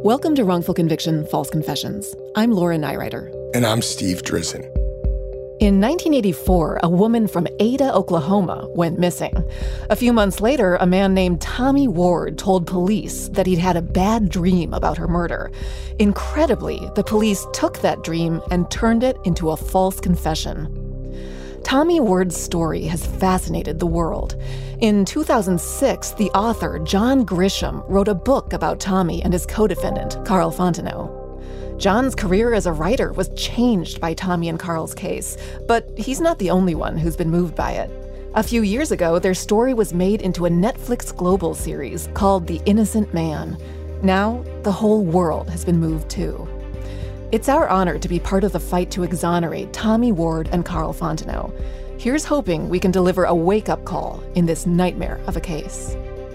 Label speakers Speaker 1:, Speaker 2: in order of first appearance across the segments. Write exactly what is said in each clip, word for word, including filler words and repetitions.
Speaker 1: Welcome to Wrongful Conviction, False Confessions. I'm Laura Nyrider.
Speaker 2: And I'm Steve Drizin.
Speaker 1: In nineteen eighty-four, a woman from Ada, Oklahoma, went missing. A few months later, a man named Tommy Ward told police that he'd had a bad dream about her murder. Incredibly, the police took that dream and turned it into a false confession. Tommy Ward's story has fascinated the world. In two thousand six, the author, John Grisham, wrote a book about Tommy and his co-defendant, Carl Fontenot. John's career as a writer was changed by Tommy and Carl's case, but he's not the only one who's been moved by it. A few years ago, their story was made into a Netflix global series called The Innocent Man. Now, the whole world has been moved too. It's our honor to be part of the fight to exonerate Tommy Ward and Carl Fontenot. Here's hoping we can deliver a wake-up call in this nightmare of a case.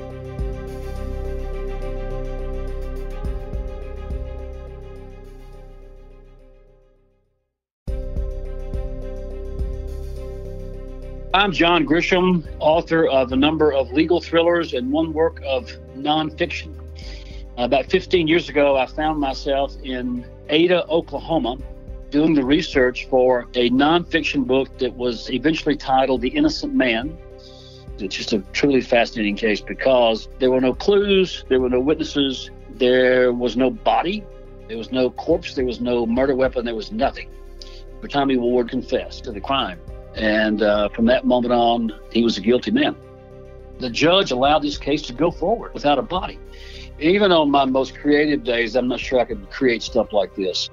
Speaker 3: I'm John Grisham, author of a number of legal thrillers and one work of nonfiction. About fifteen years ago, I found myself in Ada, Oklahoma, doing the research for a nonfiction book that was eventually titled The Innocent Man. It's just a truly fascinating case because there were no clues, there were no witnesses, there was no body, there was no corpse, there was no murder weapon, there was nothing. But Tommy Ward confessed to the crime. And uh, from that moment on, he was a guilty man. The judge allowed this case to go forward without a body. Even on my most creative days, I'm not sure I could create stuff like this.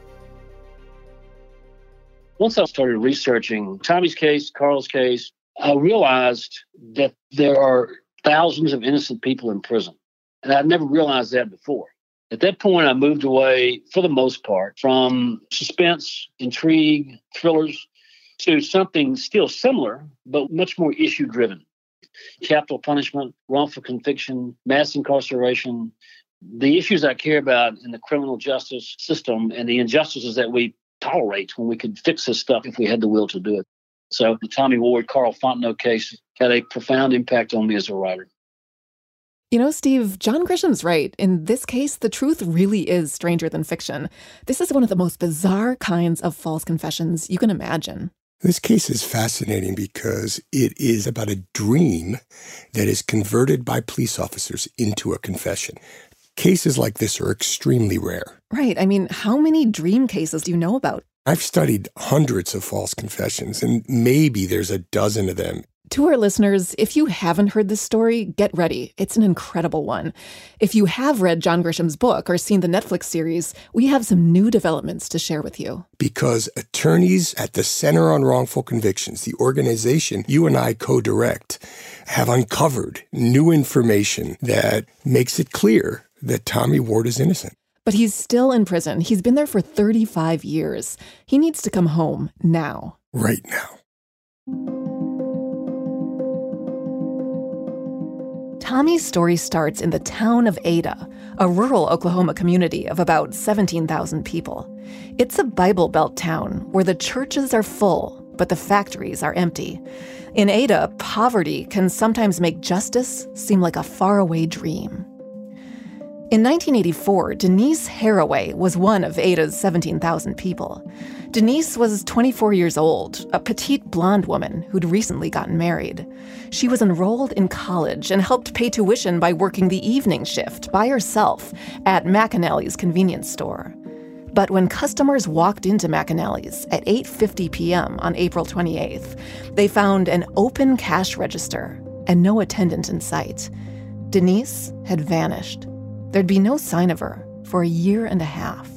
Speaker 3: Once I started researching Tommy's case, Carl's case, I realized that there are thousands of innocent people in prison. And I'd never realized that before. At that point, I moved away, for the most part, from suspense, intrigue, thrillers, to something still similar, but much more issue-driven. Capital punishment, wrongful conviction, mass incarceration, the issues I care about in the criminal justice system and the injustices that we tolerate when we could fix this stuff if we had the will to do it. So the Tommy Ward, Carl Fontenot case had a profound impact on me as a writer.
Speaker 1: You know, Steve, John Grisham's right. In this case, the truth really is stranger than fiction. This is one of the most bizarre kinds of false confessions you can imagine.
Speaker 2: This case is fascinating because it is about a dream that is converted by police officers into a confession. Cases like this are extremely rare.
Speaker 1: Right. I mean, how many dream cases do you know about?
Speaker 2: I've studied hundreds of false confessions, and maybe there's a dozen of them.
Speaker 1: To our listeners, if you haven't heard this story, get ready. It's an incredible one. If you have read John Grisham's book or seen the Netflix series, we have some new developments to share with you.
Speaker 2: Because attorneys at the Center on Wrongful Convictions, the organization you and I co-direct, have uncovered new information that makes it clear that Tommy Ward is innocent.
Speaker 1: But he's still in prison. He's been there for thirty-five years. He needs to come home now.
Speaker 2: Right now.
Speaker 1: Tommy's story starts in the town of Ada, a rural Oklahoma community of about seventeen thousand people. It's a Bible Belt town where the churches are full, but the factories are empty. In Ada, poverty can sometimes make justice seem like a faraway dream. In nineteen eighty-four, Denise Haraway was one of Ada's seventeen thousand people. Denise was twenty-four years old, a petite blonde woman who'd recently gotten married. She was enrolled in college and helped pay tuition by working the evening shift by herself at McAnally's convenience store. But when customers walked into McAnally's at eight fifty p.m. on April twenty-eighth, they found an open cash register and no attendant in sight. Denise had vanished. There'd be no sign of her for a year and a half.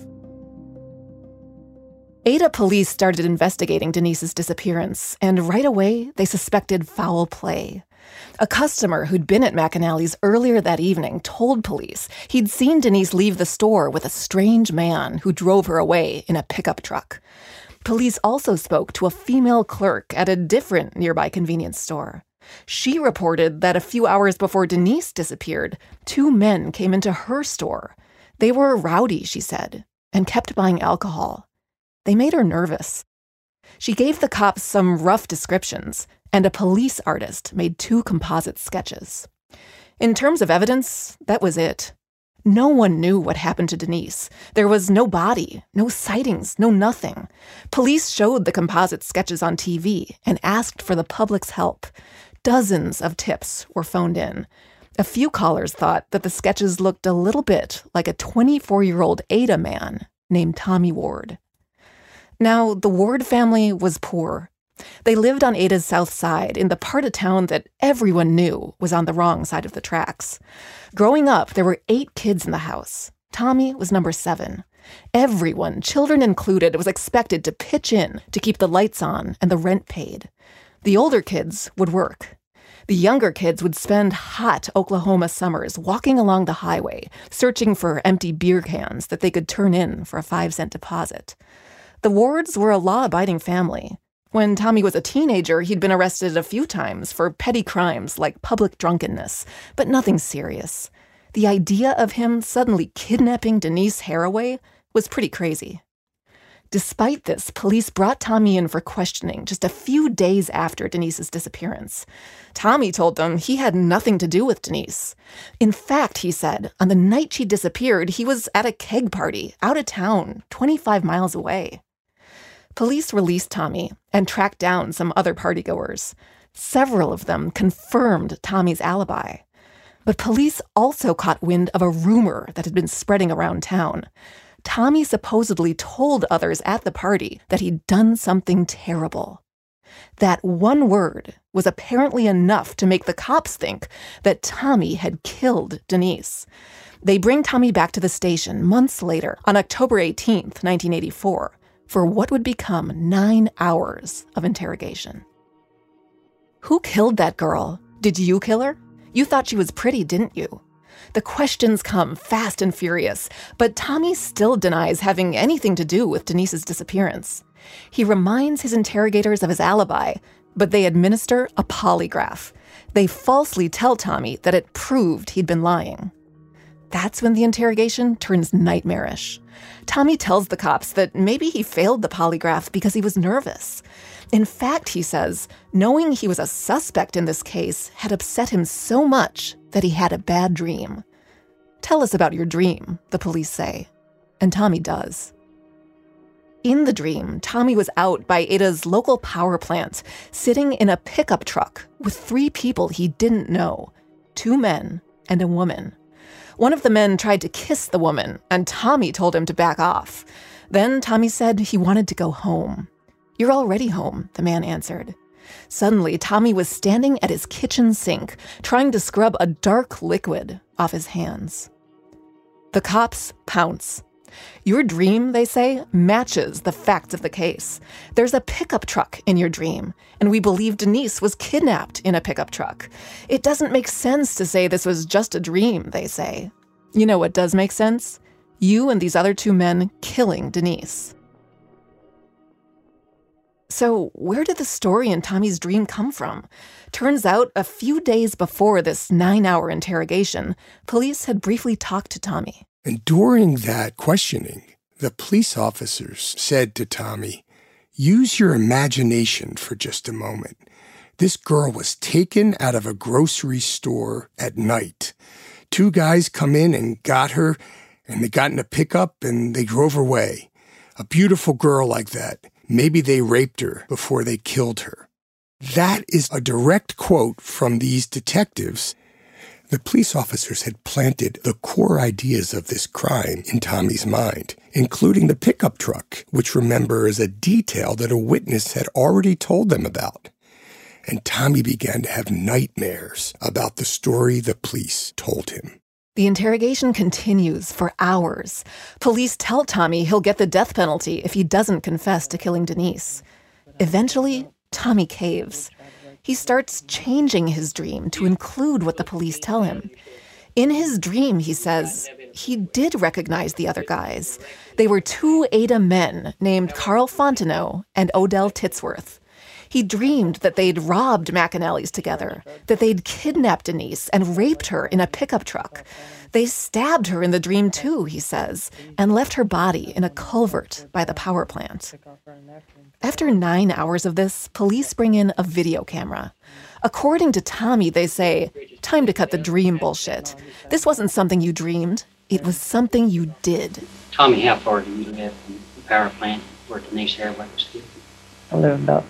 Speaker 1: Ada police started investigating Denise's disappearance, and right away, they suspected foul play. A customer who'd been at McAnally's earlier that evening told police he'd seen Denise leave the store with a strange man who drove her away in a pickup truck. Police also spoke to a female clerk at a different nearby convenience store. She reported that a few hours before Denise disappeared, two men came into her store. They were rowdy, she said, and kept buying alcohol. They made her nervous. She gave the cops some rough descriptions, and a police artist made two composite sketches. In terms of evidence, that was it. No one knew what happened to Denise. There was no body, no sightings, no nothing. Police showed the composite sketches on T V and asked for the public's help. Dozens of tips were phoned in. A few callers thought that the sketches looked a little bit like a twenty-four-year-old Ada man named Tommy Ward. Now, the Ward family was poor. They lived on Ada's south side in the part of town that everyone knew was on the wrong side of the tracks. Growing up, there were eight kids in the house. Tommy was number seven. Everyone, children included, was expected to pitch in to keep the lights on and the rent paid. The older kids would work. The younger kids would spend hot Oklahoma summers walking along the highway, searching for empty beer cans that they could turn in for a five-cent deposit. The Wards were a law-abiding family. When Tommy was a teenager, he'd been arrested a few times for petty crimes like public drunkenness, but nothing serious. The idea of him suddenly kidnapping Denise Haraway was pretty crazy. Despite this, police brought Tommy in for questioning just a few days after Denise's disappearance. Tommy told them he had nothing to do with Denise. In fact, he said, on the night she disappeared, he was at a keg party out of town, twenty-five miles away. Police released Tommy and tracked down some other partygoers. Several of them confirmed Tommy's alibi. But police also caught wind of a rumor that had been spreading around town. Tommy supposedly told others at the party that he'd done something terrible. That one word was apparently enough to make the cops think that Tommy had killed Denise. They bring Tommy back to the station months later, on October eighteenth, nineteen eighty-four, for what would become nine hours of interrogation. Who killed that girl? Did you kill her? You thought she was pretty, didn't you? The questions come fast and furious, but Tommy still denies having anything to do with Denise's disappearance. He reminds his interrogators of his alibi, but they administer a polygraph. They falsely tell Tommy that it proved he'd been lying. That's when the interrogation turns nightmarish. Tommy tells the cops that maybe he failed the polygraph because he was nervous. In fact, he says, knowing he was a suspect in this case had upset him so much that he had a bad dream. Tell us about your dream, the police say. And Tommy does. In the dream, Tommy was out by Ada's local power plant, sitting in a pickup truck with three people he didn't know, two men and a woman. One of the men tried to kiss the woman, and Tommy told him to back off. Then Tommy said he wanted to go home. "You're already home," the man answered. Suddenly, Tommy was standing at his kitchen sink, trying to scrub a dark liquid off his hands. The cops pounce. Your dream, they say, matches the facts of the case. There's a pickup truck in your dream, and we believe Denise was kidnapped in a pickup truck. It doesn't make sense to say this was just a dream, they say. You know what does make sense? You and these other two men killing Denise. So where did the story in Tommy's dream come from? Turns out a few days before this nine-hour interrogation, police had briefly talked to Tommy.
Speaker 2: And during that questioning, the police officers said to Tommy, use your imagination for just a moment. This girl was taken out of a grocery store at night. Two guys come in and got her, and they got in a pickup and they drove her away. A beautiful girl like that. Maybe they raped her before they killed her. That is a direct quote from these detectives. The police officers had planted the core ideas of this crime in Tommy's mind, including the pickup truck, which, remember, is a detail that a witness had already told them about. And Tommy began to have nightmares about the story the police told him.
Speaker 1: The interrogation continues for hours. Police tell Tommy he'll get the death penalty if he doesn't confess to killing Denise. Eventually, Tommy caves. He starts changing his dream to include what the police tell him. In his dream, he says, he did recognize the other guys. They were two Ada men named Carl Fontenot and Odell Titsworth. He dreamed that they'd robbed McAnally's together, that they'd kidnapped Denise and raped her in a pickup truck. They stabbed her in the dream too, he says, and left her body in a culvert by the power plant. After nine hours of this, police bring in a video camera. According to Tommy, they say, time to cut the dream bullshit. This wasn't something you dreamed. It was something you did.
Speaker 4: Tommy, how far do you live from the power plant where Denise Haraway was killed?
Speaker 5: I live about,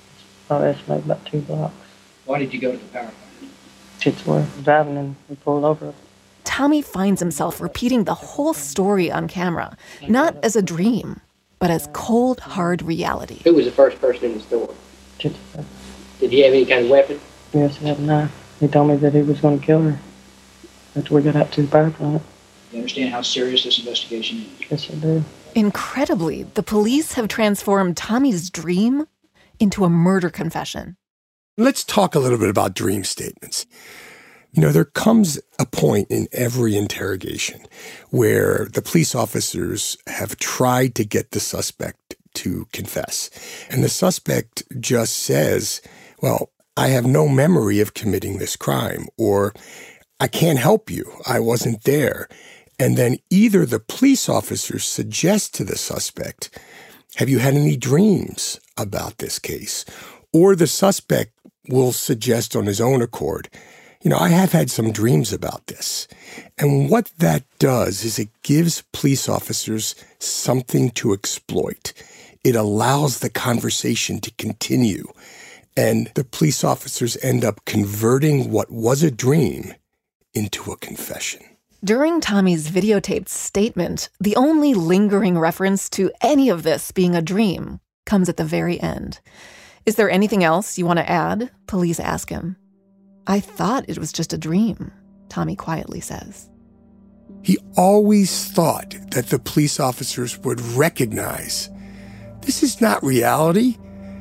Speaker 5: I estimate about two blocks.
Speaker 6: Why did you go to the power plant?
Speaker 5: Kids were driving and we pulled over.
Speaker 1: Tommy finds himself repeating the whole story on camera, not as a dream, but as cold, hard reality.
Speaker 4: Who was the first person in the store?
Speaker 5: Kids were.
Speaker 4: Did he have any kind of weapon?
Speaker 5: Yes, he had a knife. He told me that he was going to kill her after we got out to the power plant.
Speaker 6: You understand how serious this investigation is?
Speaker 5: Yes, I do.
Speaker 1: Incredibly, the police have transformed Tommy's dream into a murder confession.
Speaker 2: Let's talk a little bit about dream statements. You know, there comes a point in every interrogation where the police officers have tried to get the suspect to confess. And the suspect just says, well, I have no memory of committing this crime, or I can't help you, I wasn't there. And then either the police officers suggest to the suspect, have you had any dreams about this case? Or the suspect will suggest on his own accord, you know, I have had some dreams about this. And what that does is it gives police officers something to exploit. It allows the conversation to continue. And the police officers end up converting what was a dream into a confession.
Speaker 1: During Tommy's videotaped statement, the only lingering reference to any of this being a dream comes at the very end. Is there anything else you want to add? Police ask him. I thought it was just a dream, Tommy quietly says.
Speaker 2: He always thought that the police officers would recognize, this is not reality.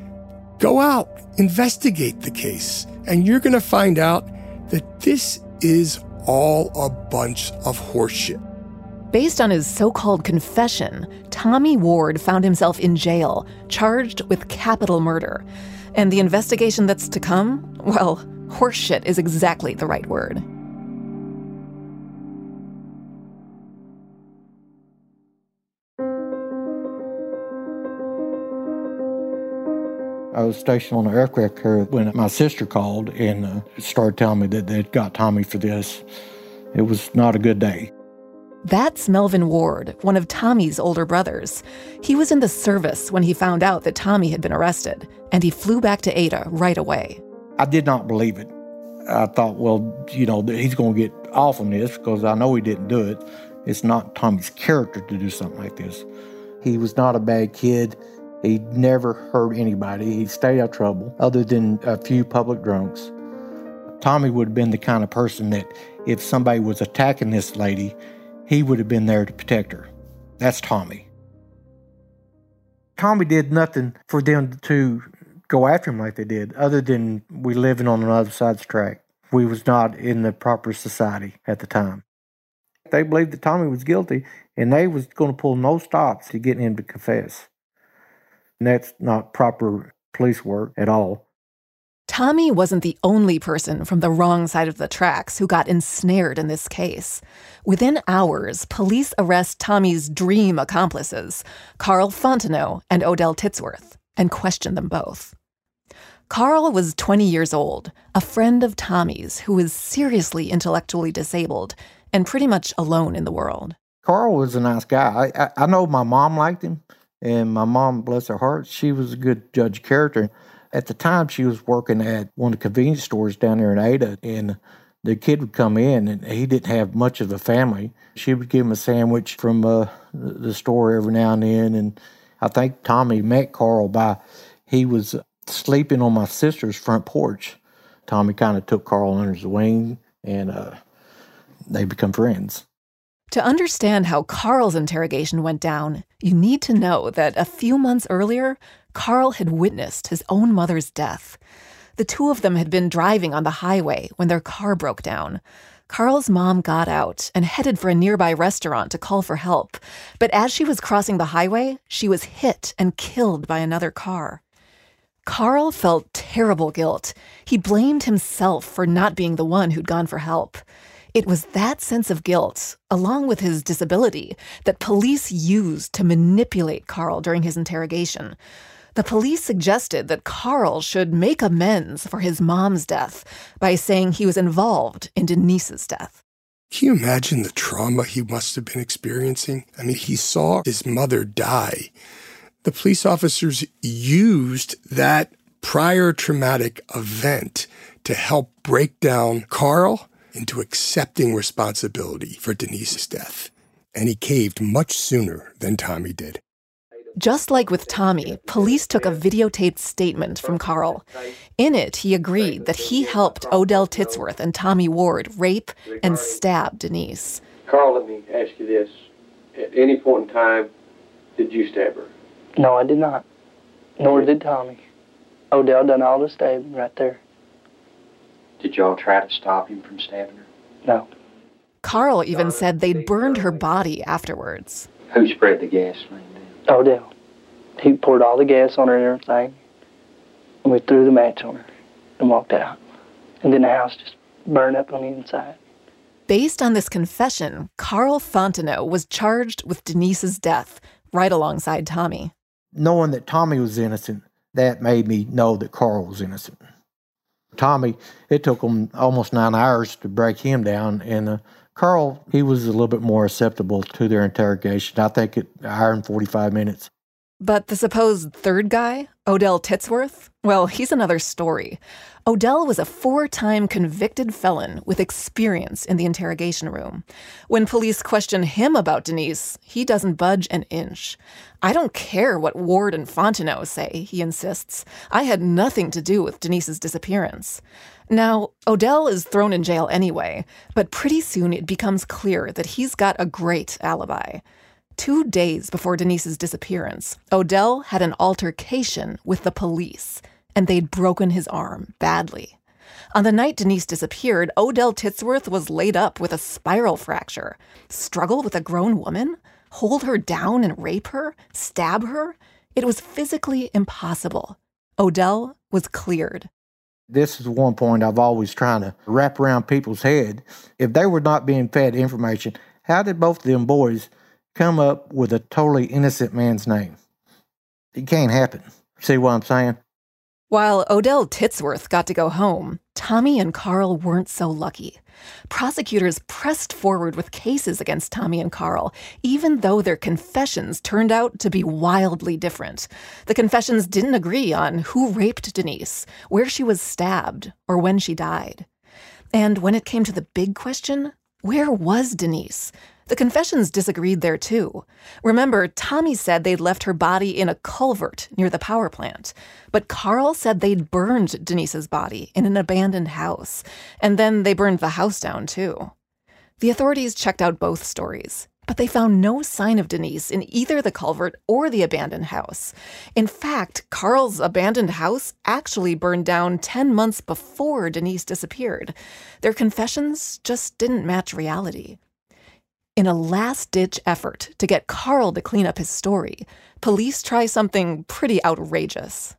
Speaker 2: Go out, investigate the case, and you're going to find out that this is all a bunch of horseshit.
Speaker 1: Based on his so-called confession, Tommy Ward found himself in jail, charged with capital murder. And the investigation that's to come, well, horseshit is exactly the right word.
Speaker 7: I was stationed on an aircraft carrier when my sister called and uh, started telling me that they'd got Tommy for this. It was not a good day.
Speaker 1: That's Melvin Ward, one of Tommy's older brothers. He was in the service when he found out that Tommy had been arrested, and he flew back to Ada right away.
Speaker 7: I did not believe it. I thought, well, you know, he's going to get off on this because I know he didn't do it. It's not Tommy's character to do something like this. He was not a bad kid. He never hurt anybody. He stayed out of trouble, other than a few public drunks. Tommy would have been the kind of person that if somebody was attacking this lady, he would have been there to protect her. That's Tommy. Tommy did nothing for them to go after him like they did, other than we living on the other side of the track. We was not in the proper society at the time. They believed that Tommy was guilty, and they was going to pull no stops to get him to confess. And that's not proper police work at all.
Speaker 1: Tommy wasn't the only person from the wrong side of the tracks who got ensnared in this case. Within hours, police arrest Tommy's dream accomplices, Carl Fontenot and Odell Titsworth, and question them both. Carl was twenty years old, a friend of Tommy's who was seriously intellectually disabled and pretty much alone in the world.
Speaker 7: Carl was a nice guy. I, I, I know my mom liked him. And my mom, bless her heart, she was a good judge of character. At the time, she was working at one of the convenience stores down there in Ada, and the kid would come in, and he didn't have much of a family. She would give him a sandwich from uh, the store every now and then, and I think Tommy met Carl by, he was sleeping on my sister's front porch. Tommy kind of took Carl under his wing, and uh, they become friends.
Speaker 1: To understand how Carl's interrogation went down, you need to know that a few months earlier, Carl had witnessed his own mother's death. The two of them had been driving on the highway when their car broke down. Carl's mom got out and headed for a nearby restaurant to call for help. But as she was crossing the highway, she was hit and killed by another car. Carl felt terrible guilt. He blamed himself for not being the one who'd gone for help. It was that sense of guilt, along with his disability, that police used to manipulate Carl during his interrogation. The police suggested that Carl should make amends for his mom's death by saying he was involved in Denise's death.
Speaker 2: Can you imagine the trauma he must have been experiencing? I mean, he saw his mother die. The police officers used that prior traumatic event to help break down Carl into accepting responsibility for Denise's death. And he caved much sooner than Tommy did.
Speaker 1: Just like with Tommy, police took a videotaped statement from Carl. In it, he agreed that he helped Odell Titsworth and Tommy Ward rape and stab Denise.
Speaker 8: Carl, let me ask you this. At any point in time, did you stab her?
Speaker 5: No, I did not. Nor did Tommy. Odell done all the stabbing right there.
Speaker 4: Did y'all try to stop him from stabbing her?
Speaker 5: No.
Speaker 1: Carl even said they'd burned her body afterwards.
Speaker 4: Who spread the gasoline?
Speaker 5: Odell. He poured all the gas on her and everything, and we threw the match on her and walked out. And then the house just burned up on the inside.
Speaker 1: Based on this confession, Carl Fontenot was charged with Denise's death, right alongside Tommy.
Speaker 7: Knowing that Tommy was innocent, that made me know that Carl was innocent. Tommy, it took them almost nine hours to break him down, and uh, Carl, he was a little bit more acceptable to their interrogation. I think an hour and forty-five minutes.
Speaker 1: But the supposed third guy, Odell Titsworth, well, he's another story. Odell was a four-time convicted felon with experience in the interrogation room. When police question him about Denise, he doesn't budge an inch. I don't care what Ward and Fontenot say, he insists. I had nothing to do with Denise's disappearance. Now, Odell is thrown in jail anyway, but pretty soon it becomes clear that he's got a great alibi. Two days before Denise's disappearance, Odell had an altercation with the police, and they'd broken his arm badly. On the night Denise disappeared, Odell Titsworth was laid up with a spiral fracture. Struggle with a grown woman? Hold her down and rape her? Stab her? It was physically impossible. Odell was cleared.
Speaker 7: This is one point I've always trying to wrap around people's head. If they were not being fed information, how did both of them boys come up with a totally innocent man's name? It can't happen. See what I'm saying?
Speaker 1: While Odell Titsworth got to go home, Tommy and Carl weren't so lucky. Prosecutors pressed forward with cases against Tommy and Carl, even though their confessions turned out to be wildly different. The confessions didn't agree on who raped Denise, where she was stabbed, or when she died. And when it came to the big question, where was Denise? The confessions disagreed there, too. Remember, Tommy said they'd left her body in a culvert near the power plant. But Carl said they'd burned Denise's body in an abandoned house. And then they burned the house down, too. The authorities checked out both stories, but they found no sign of Denise in either the culvert or the abandoned house. In fact, Carl's abandoned house actually burned down ten months before Denise disappeared. Their confessions just didn't match reality. In a last-ditch effort to get Carl to clean up his story, police try something pretty outrageous.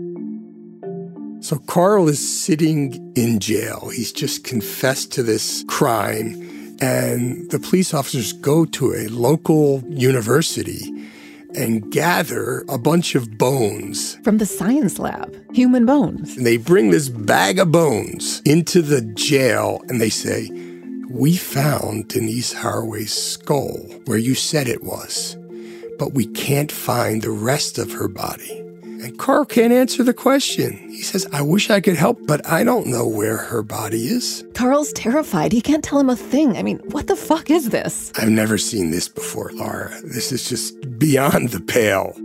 Speaker 2: So Carl is sitting in jail. He's just confessed to this crime, and the police officers go to a local university and gather a bunch of bones.
Speaker 1: From the science lab, human bones.
Speaker 2: And they bring this bag of bones into the jail, and they say, "We found Denise Haraway's skull where you said it was, but we can't find the rest of her body." And Carl can't answer the question. He says, "I wish I could help, but I don't know where her body is."
Speaker 1: Carl's terrified. He can't tell him a thing. I mean, what the fuck is this?
Speaker 2: I've never seen this before, Laura. This is just beyond the pale.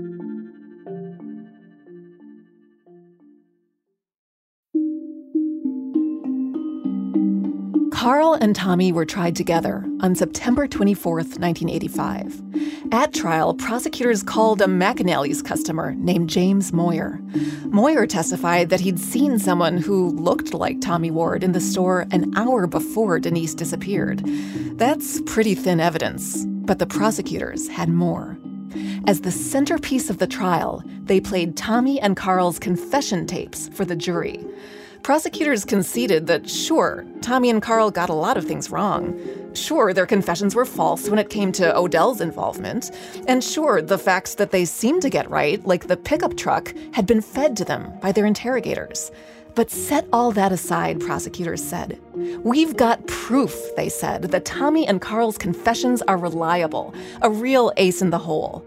Speaker 1: Carl and Tommy were tried together on September twenty-fourth, nineteen eighty-five. At trial, prosecutors called a McAnally's customer named James Moyer. Moyer testified that he'd seen someone who looked like Tommy Ward in the store an hour before Denise disappeared. That's pretty thin evidence, but the prosecutors had more. As the centerpiece of the trial, they played Tommy and Carl's confession tapes for the jury. Prosecutors conceded that, sure, Tommy and Carl got a lot of things wrong. Sure, their confessions were false when it came to Odell's involvement. And sure, the facts that they seemed to get right, like the pickup truck, had been fed to them by their interrogators. But set all that aside, prosecutors said. We've got proof, they said, that Tommy and Carl's confessions are reliable, a real ace in the hole.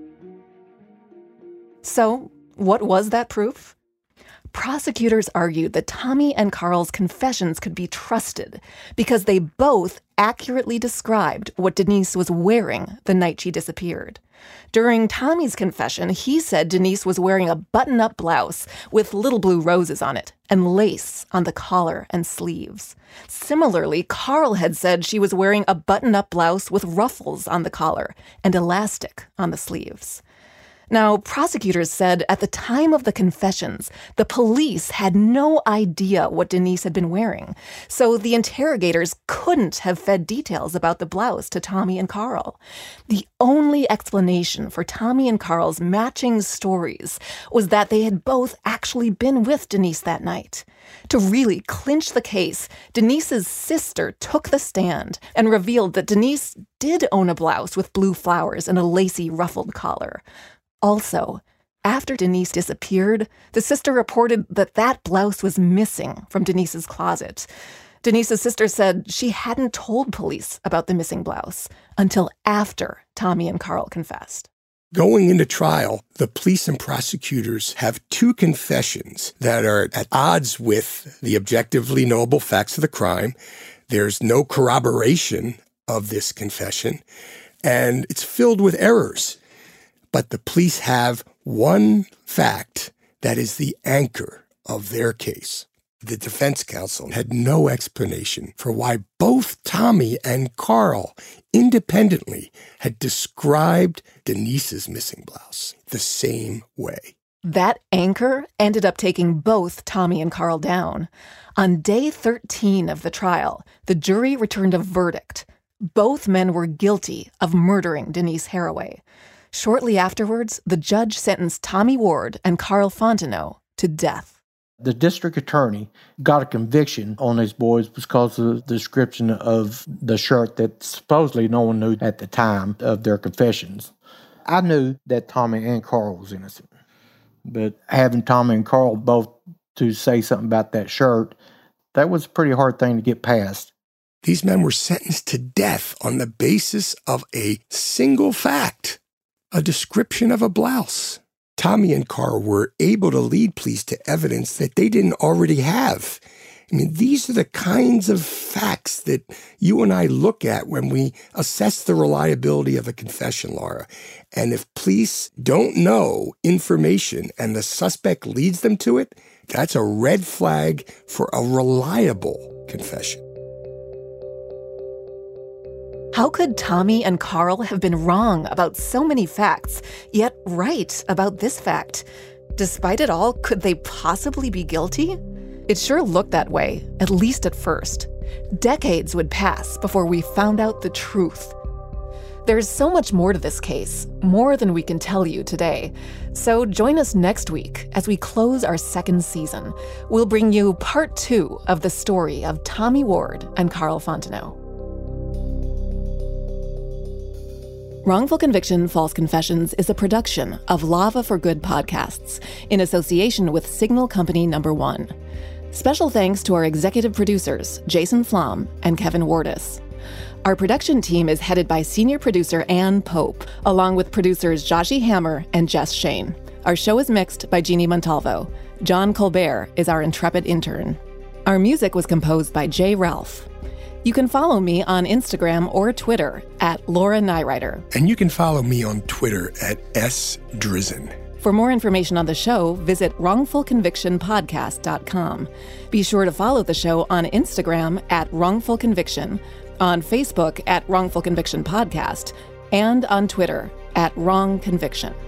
Speaker 1: So, what was that proof? Prosecutors argued that Tommy and Carl's confessions could be trusted because they both accurately described what Denise was wearing the night she disappeared. During Tommy's confession, he said Denise was wearing a button-up blouse with little blue roses on it and lace on the collar and sleeves. Similarly, Carl had said she was wearing a button-up blouse with ruffles on the collar and elastic on the sleeves. Now, prosecutors said at the time of the confessions, the police had no idea what Denise had been wearing, so the interrogators couldn't have fed details about the blouse to Tommy and Carl. The only explanation for Tommy and Carl's matching stories was that they had both actually been with Denise that night. To really clinch the case, Denise's sister took the stand and revealed that Denise did own a blouse with blue flowers and a lacy ruffled collar. Also, after Denise disappeared, the sister reported that that blouse was missing from Denise's closet. Denise's sister said she hadn't told police about the missing blouse until after Tommy and Carl confessed.
Speaker 2: Going into trial, the police and prosecutors have two confessions that are at odds with the objectively knowable facts of the crime. There's no corroboration of this confession, and it's filled with errors. But the police have one fact that is the anchor of their case. The defense counsel had no explanation for why both Tommy and Carl independently had described Denise's missing blouse the same way.
Speaker 1: That anchor ended up taking both Tommy and Carl down. On day thirteen of the trial, the jury returned a verdict. Both men were guilty of murdering Denise Haraway. Shortly afterwards, the judge sentenced Tommy Ward and Carl Fontenot to death.
Speaker 7: The district attorney got a conviction on these boys because of the description of the shirt that supposedly no one knew at the time of their confessions. I knew that Tommy and Carl was innocent, but having Tommy and Carl both to say something about that shirt, that was a pretty hard thing to get past.
Speaker 2: These men were sentenced to death on the basis of a single fact. A description of a blouse. Tommy and Carl were able to lead police to evidence that they didn't already have. I mean, these are the kinds of facts that you and I look at when we assess the reliability of a confession, Laura. And if police don't know information and the suspect leads them to it, that's a red flag for a reliable confession.
Speaker 1: How could Tommy and Carl have been wrong about so many facts, yet right about this fact? Despite it all, could they possibly be guilty? It sure looked that way, at least at first. Decades would pass before we found out the truth. There's so much more to this case, more than we can tell you today. So join us next week as we close our second season. We'll bring you part two of the story of Tommy Ward and Carl Fontenot. Wrongful Conviction, False Confessions is a production of Lava for Good podcasts in association with Signal Company Number One. Special thanks to our executive producers, Jason Flom and Kevin Wardis. Our production team is headed by senior producer Ann Pope, along with producers Joshi Hammer and Jess Shane. Our show is mixed by Jeannie Montalvo. John Colbert is our intrepid intern. Our music was composed by Jay Ralph. You can follow me on Instagram or Twitter at Laura Nyrider.
Speaker 2: And you can follow me on Twitter at S Drizzen.
Speaker 1: For more information on the show, visit wrongful conviction podcast dot com. Be sure to follow the show on Instagram at Wrongful Conviction, on Facebook at Wrongful Conviction Podcast, and on Twitter at Wrong Conviction.